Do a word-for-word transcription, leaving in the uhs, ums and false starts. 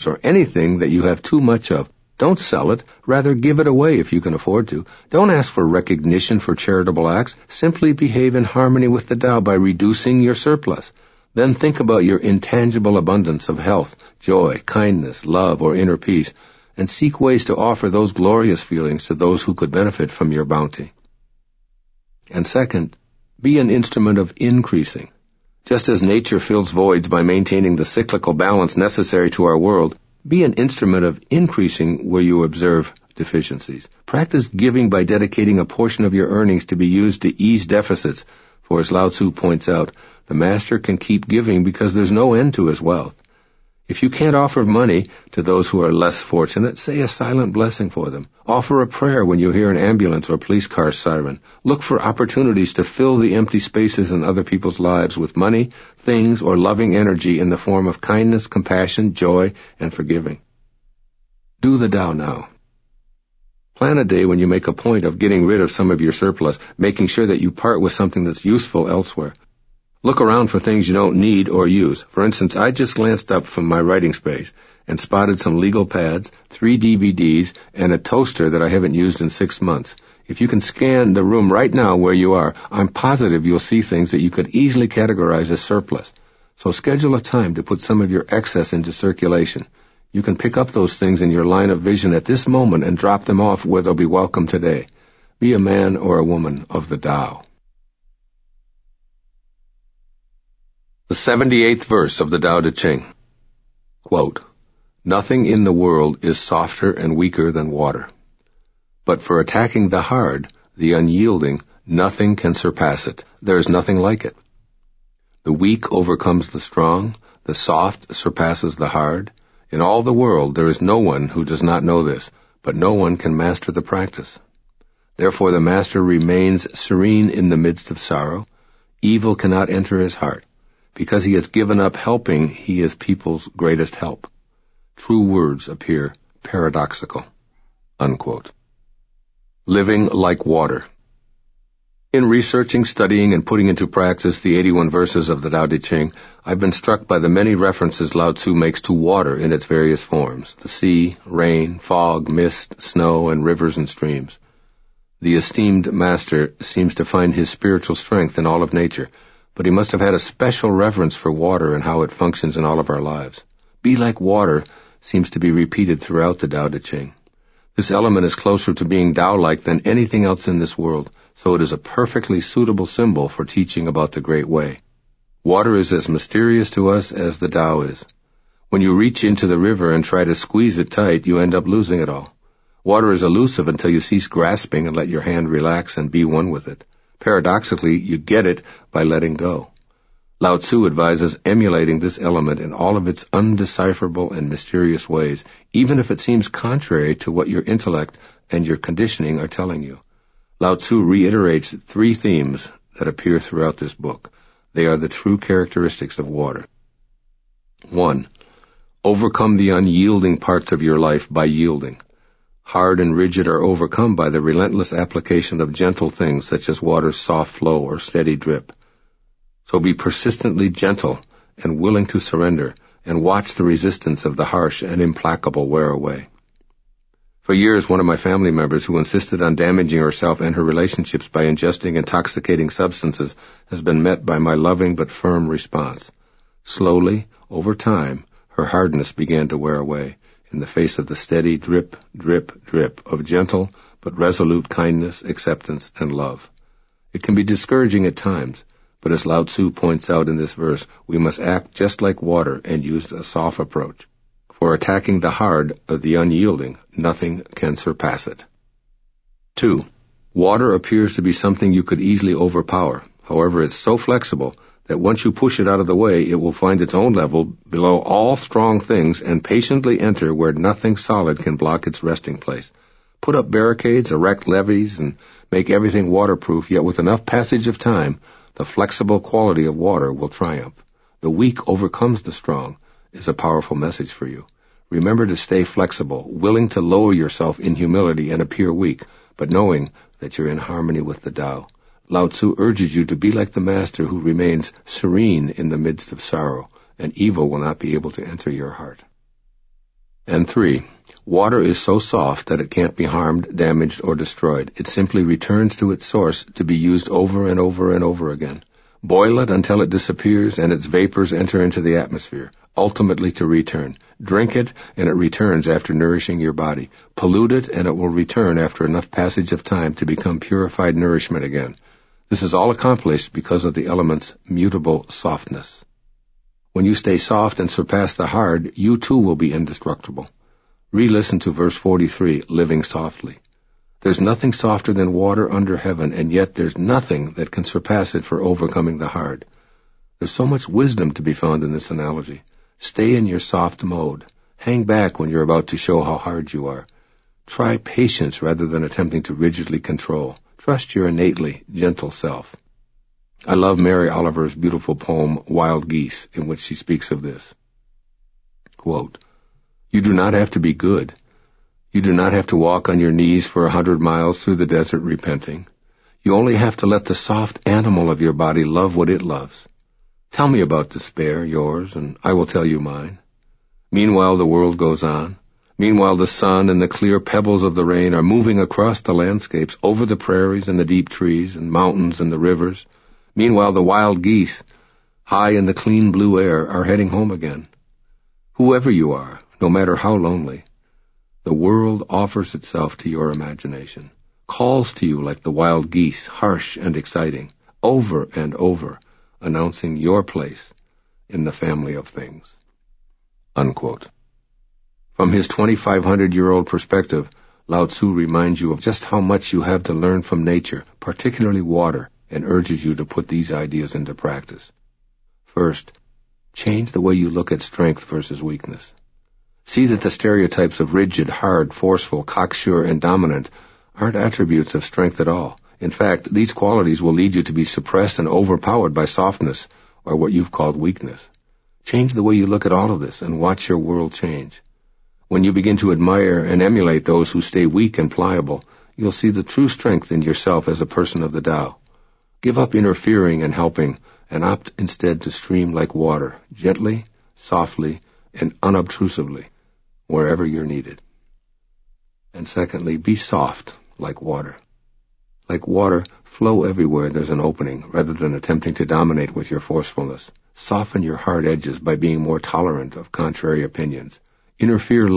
or anything that you have too much of. Don't sell it. Rather, give it away if you can afford to. Don't ask for recognition for charitable acts. Simply behave in harmony with the Tao by reducing your surplus. Then think about your intangible abundance of health, joy, kindness, love, or inner peace, and seek ways to offer those glorious feelings to those who could benefit from your bounty. And second, be an instrument of increasing. Just as nature fills voids by maintaining the cyclical balance necessary to our world, be an instrument of increasing where you observe deficiencies. Practice giving by dedicating a portion of your earnings to be used to ease deficits, for as Lao Tzu points out, the master can keep giving because there's no end to his wealth. If you can't offer money to those who are less fortunate, say a silent blessing for them. Offer a prayer when you hear an ambulance or police car siren. Look for opportunities to fill the empty spaces in other people's lives with money, things, or loving energy in the form of kindness, compassion, joy, and forgiving. Do the Tao now. Plan a day when you make a point of getting rid of some of your surplus, making sure that you part with something that's useful elsewhere. Look around for things you don't need or use. For instance, I just glanced up from my writing space and spotted some legal pads, three D V Ds, and a toaster that I haven't used in six months. If you can scan the room right now where you are, I'm positive you'll see things that you could easily categorize as surplus. So schedule a time to put some of your excess into circulation. You can pick up those things in your line of vision at this moment and drop them off where they'll be welcome today. Be a man or a woman of the Tao. The seventy-eighth verse of the Tao Te Ching. Quote, "Nothing in the world is softer and weaker than water. But for attacking the hard, the unyielding, nothing can surpass it. There is nothing like it. The weak overcomes the strong, the soft surpasses the hard. In all the world there is no one who does not know this, but no one can master the practice. Therefore the master remains serene in the midst of sorrow. Evil cannot enter his heart. Because he has given up helping, he is people's greatest help. True words appear paradoxical." Unquote. Living like water. In researching, studying, and putting into practice the eighty-one verses of the Tao Te Ching, I've been struck by the many references Lao Tzu makes to water in its various forms: the sea, rain, fog, mist, snow, and rivers and streams. The esteemed master seems to find his spiritual strength in all of nature, but he must have had a special reverence for water and how it functions in all of our lives. Be like water seems to be repeated throughout the Tao Te Ching. This element is closer to being Tao-like than anything else in this world, so it is a perfectly suitable symbol for teaching about the Great Way. Water is as mysterious to us as the Tao is. When you reach into the river and try to squeeze it tight, you end up losing it all. Water is elusive until you cease grasping and let your hand relax and be one with it. Paradoxically, you get it by letting go. Lao Tzu advises emulating this element in all of its undecipherable and mysterious ways, even if it seems contrary to what your intellect and your conditioning are telling you. Lao Tzu reiterates three themes that appear throughout this book. They are the true characteristics of water. One, overcome the unyielding parts of your life by yielding. Hard and rigid are overcome by the relentless application of gentle things such as water's soft flow or steady drip. So be persistently gentle and willing to surrender, and watch the resistance of the harsh and implacable wear away. For years, one of my family members who insisted on damaging herself and her relationships by ingesting intoxicating substances has been met by my loving but firm response. Slowly, over time, her hardness began to wear away in the face of the steady drip, drip, drip of gentle but resolute kindness, acceptance, and love. It can be discouraging at times, but as Lao Tzu points out in this verse, we must act just like water and use a soft approach. For attacking the hard of the unyielding, nothing can surpass it. Two, water appears to be something you could easily overpower. However, it's so flexible that once you push it out of the way, it will find its own level below all strong things and patiently enter where nothing solid can block its resting place. Put up barricades, erect levees, and make everything waterproof, yet with enough passage of time, the flexible quality of water will triumph. The weak overcomes the strong is a powerful message for you. Remember to stay flexible, willing to lower yourself in humility and appear weak, but knowing that you're in harmony with the Tao. Lao Tzu urges you to be like the master who remains serene in the midst of sorrow, and evil will not be able to enter your heart. And three, water is so soft that it can't be harmed, damaged, or destroyed. It simply returns to its source to be used over and over and over again. Boil it until it disappears and its vapors enter into the atmosphere, ultimately to return. Drink it and it returns after nourishing your body. Pollute it and it will return after enough passage of time to become purified nourishment again. This is all accomplished because of the element's mutable softness. When you stay soft and surpass the hard, you too will be indestructible. Re-listen to verse forty-three, living softly. There's nothing softer than water under heaven, and yet there's nothing that can surpass it for overcoming the hard. There's so much wisdom to be found in this analogy. Stay in your soft mode. Hang back when you're about to show how hard you are. Try patience rather than attempting to rigidly control. Trust your innately gentle self. I love Mary Oliver's beautiful poem, Wild Geese, in which she speaks of this. Quote, "You do not have to be good. You do not have to walk on your knees for a hundred miles through the desert repenting. You only have to let the soft animal of your body love what it loves. Tell me about despair, yours, and I will tell you mine. Meanwhile the world goes on. Meanwhile the sun and the clear pebbles of the rain are moving across the landscapes, over the prairies and the deep trees and mountains and the rivers. Meanwhile the wild geese, high in the clean blue air, are heading home again. Whoever you are, no matter how lonely, the world offers itself to your imagination, calls to you like the wild geese, harsh and exciting, over and over, announcing your place in the family of things." Unquote. From his twenty-five hundred year old perspective, Lao Tzu reminds you of just how much you have to learn from nature, particularly water, and urges you to put these ideas into practice. First, change the way you look at strength versus weakness. See that the stereotypes of rigid, hard, forceful, cocksure, and dominant aren't attributes of strength at all. In fact, these qualities will lead you to be suppressed and overpowered by softness, or what you've called weakness. Change the way you look at all of this and watch your world change. When you begin to admire and emulate those who stay weak and pliable, you'll see the true strength in yourself as a person of the Tao. Give up interfering and helping, and opt instead to stream like water, gently, softly, and unobtrusively, wherever you're needed. And secondly, be soft, like water. Like water, flow everywhere there's an opening, rather than attempting to dominate with your forcefulness. Soften your hard edges by being more tolerant of contrary opinions. Interfere